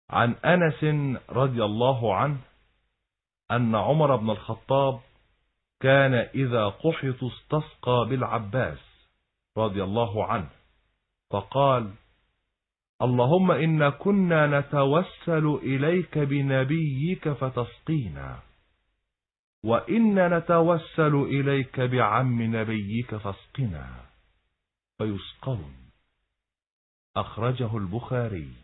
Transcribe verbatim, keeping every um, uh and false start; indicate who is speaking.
Speaker 1: عن أنس رضي الله عنه أن عمر بن الخطاب كان إذا قحط استسقى بالعباس رضي الله عنه فقال: اللهم إنا كنا نتوسل إليك بنبيك فتسقينا، وإنا نتوسل إليك بعم نبيك فاسقنا، فيسقون. أخرجه البخاري.